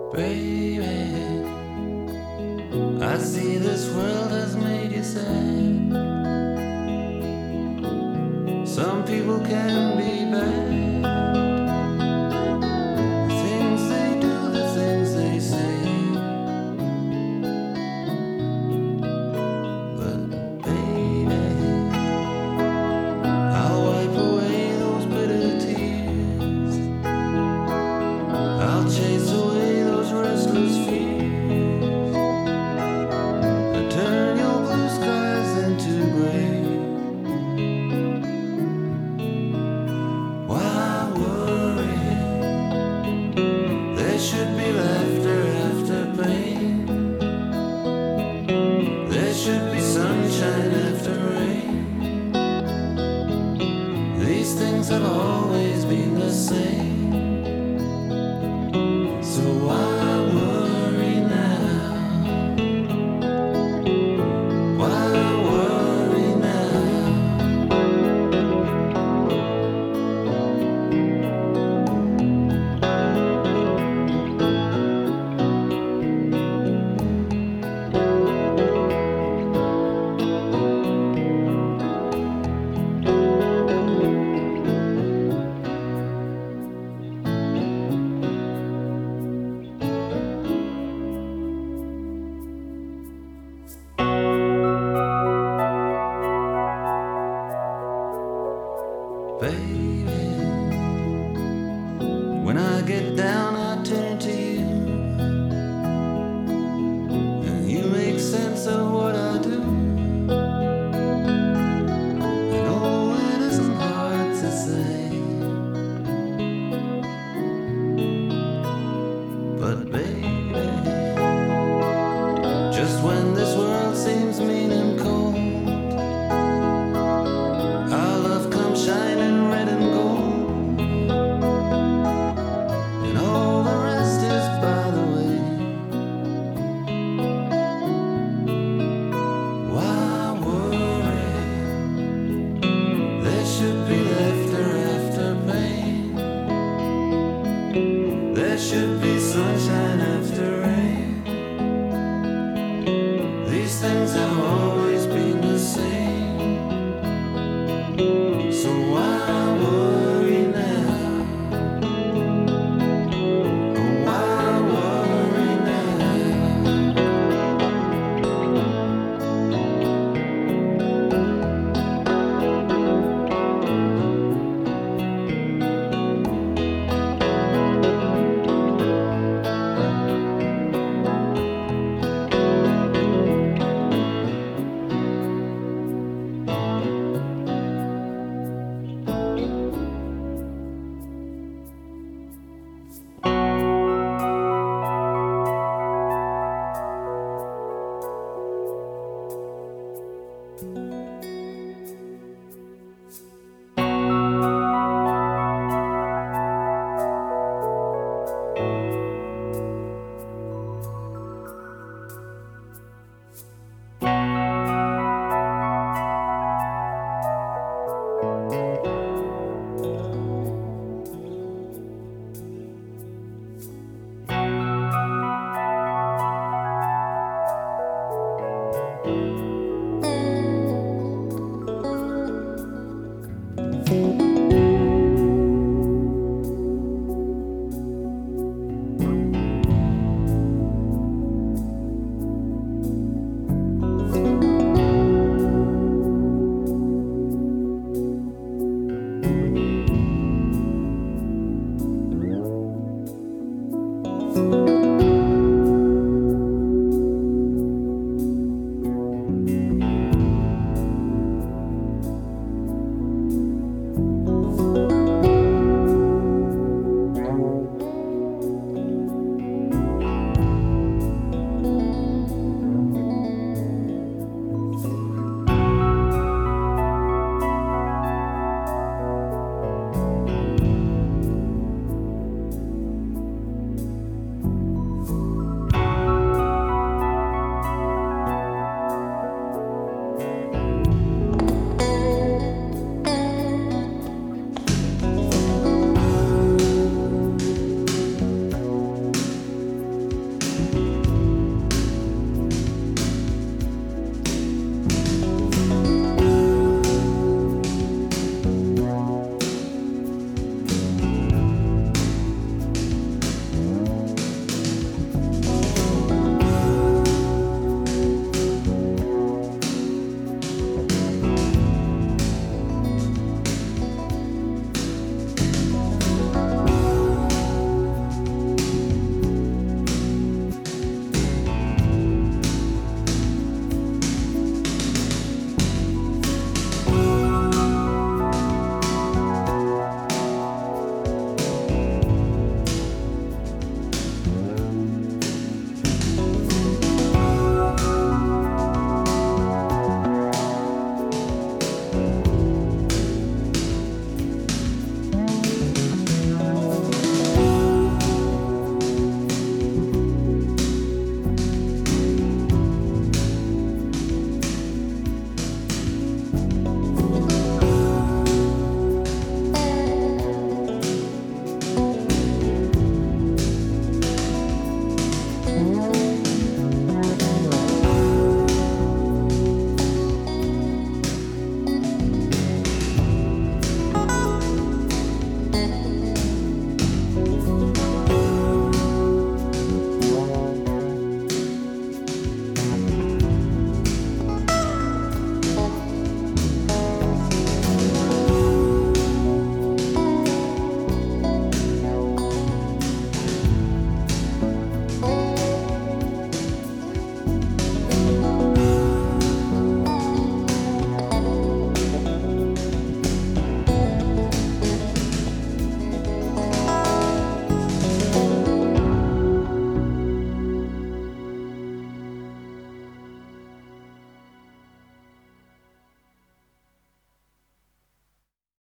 Baby, I see this world has made you sad. Some people can be bad. The things they do, the things they say. But baby, I'll wipe away those bitter tears. I'll chase away those restless fears, and turn your blue skies into gray. Why worry? There should be laughter after pain. There should be sunshine after rain. These things have always been the same. So why worry now? Why worry now? Baby, when I get down, I turn to you, and you make sense of what I do. And oh, it isn't hard to say, but baby, just when this world seems mean and cold, our love comes shining red and gold, and all the rest is by the way. Why worry? There should be laughter after pain. There should